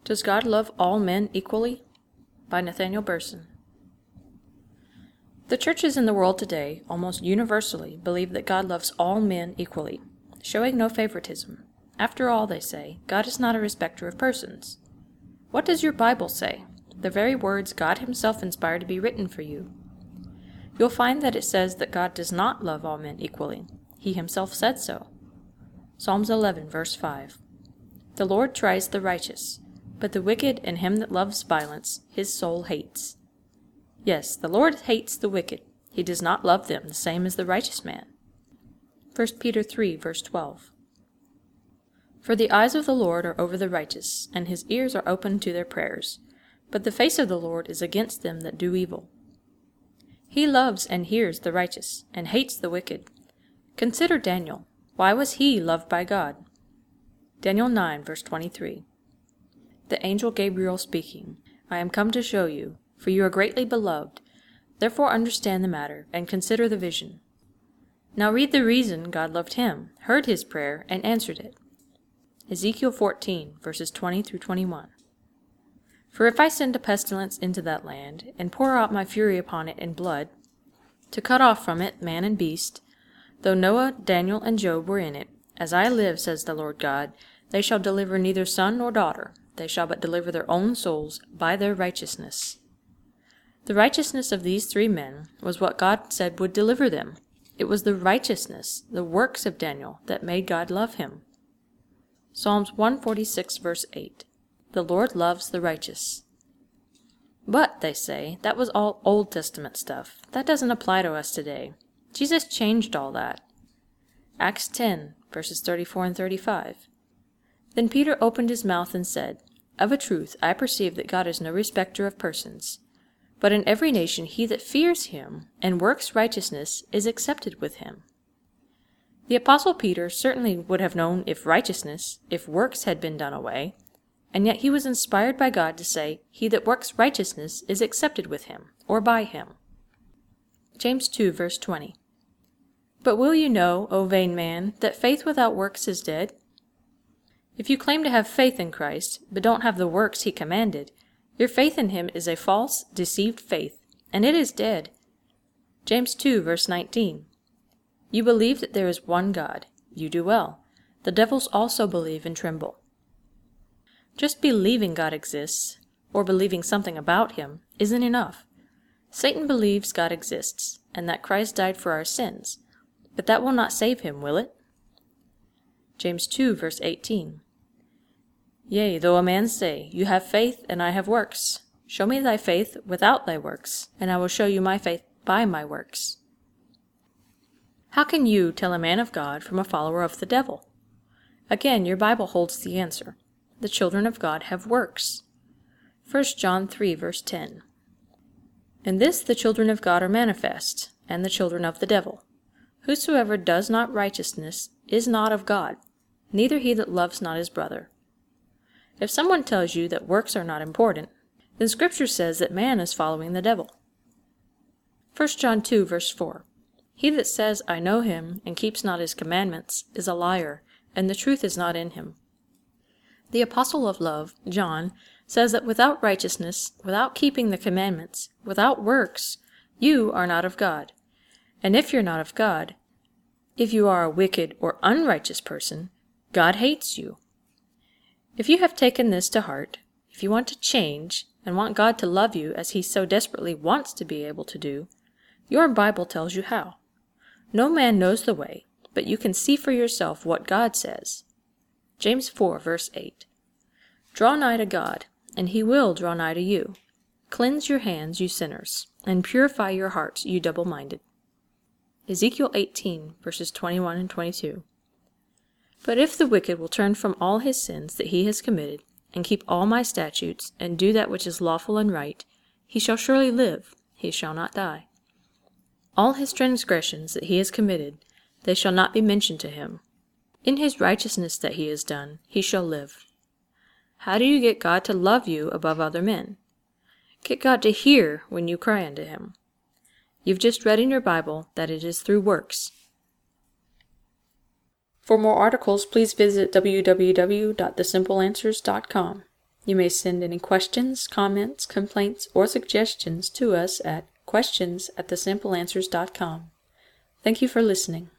Does God love all men equally? By Nathaniel Burson. The churches in the world today almost universally believe that God loves all men equally, showing no favoritism. After all, they say, God is not a respecter of persons. What does your Bible say? The very words God Himself inspired to be written for you. You'll find that it says that God does not love all men equally. He Himself said so. Psalms 11, verse 5. The Lord tries the righteous, but the wicked and him that loves violence His soul hates. Yes, the Lord hates the wicked. He does not love them the same as the righteous man. 1 Peter 3, verse 12. For the eyes of the Lord are over the righteous, and His ears are open to their prayers. But the face of the Lord is against them that do evil. He loves and hears the righteous, and hates the wicked. Consider Daniel. Why was he loved by God? Daniel 9, verse 23. The angel Gabriel speaking, I am come to show you, for you are greatly beloved. Therefore understand the matter, and consider the vision. Now read the reason God loved him, heard his prayer, and answered it. Ezekiel 14, verses 20 through 21. For if I send a pestilence into that land, and pour out my fury upon it in blood, to cut off from it man and beast, though Noah, Daniel, and Job were in it, as I live, says the Lord God, they shall deliver neither son nor daughter, they shall but deliver their own souls by their righteousness. The righteousness of these three men was what God said would deliver them. It was the righteousness, the works of Daniel, that made God love him. Psalms 146, verse 8. The Lord loves the righteous. But, they say, that was all Old Testament stuff. That doesn't apply to us today. Jesus changed all that. Acts 10, verses 34 and 35. Then Peter opened his mouth and said, Of a truth I perceive that God is no respecter of persons. But in every nation he that fears him and works righteousness is accepted with him. The Apostle Peter certainly would have known if righteousness, if works had been done away, and yet he was inspired by God to say, He that works righteousness is accepted with him, or by him. James 2, verse 20. But will you know, O vain man, that faith without works is dead? If you claim to have faith in Christ, but don't have the works He commanded, your faith in Him is a false, deceived faith, and it is dead. James 2, verse 19. You believe that there is one God. You do well. The devils also believe and tremble. Just believing God exists, or believing something about Him, isn't enough. Satan believes God exists, and that Christ died for our sins, but that will not save him, will it? James 2, verse 18. Yea, though a man say, You have faith, and I have works. Show me thy faith without thy works, and I will show you my faith by my works. How can you tell a man of God from a follower of the devil? Again, your Bible holds the answer. The children of God have works. 1 John 3, verse 10. In this the children of God are manifest, and the children of the devil. Whosoever does not righteousness is not of God, neither he that loves not his brother. If someone tells you that works are not important, then Scripture says that man is following the devil. 1 John 2, verse 4. He that says, I know him, and keeps not his commandments, is a liar, and the truth is not in him. The apostle of love, John, says that without righteousness, without keeping the commandments, without works, you are not of God. And if you're not of God, if you are a wicked or unrighteous person, God hates you. If you have taken this to heart, if you want to change and want God to love you as He so desperately wants to be able to do, your Bible tells you how. No man knows the way, but you can see for yourself what God says. James 4, verse 8. Draw nigh to God, and He will draw nigh to you. Cleanse your hands, you sinners, and purify your hearts, you double-minded. Ezekiel 18, verses 21 and 22. But if the wicked will turn from all his sins that he has committed, and keep all my statutes, and do that which is lawful and right, he shall surely live, he shall not die. All his transgressions that he has committed, they shall not be mentioned to him. In his righteousness that he has done, he shall live. How do you get God to love you above other men? Get God to hear when you cry unto Him. You've just read in your Bible that it is through works. For more articles, please visit www.thesimpleanswers.com. You may send any questions, comments, complaints, or suggestions to us at questions@thesampleanswers.com. Thank you for listening.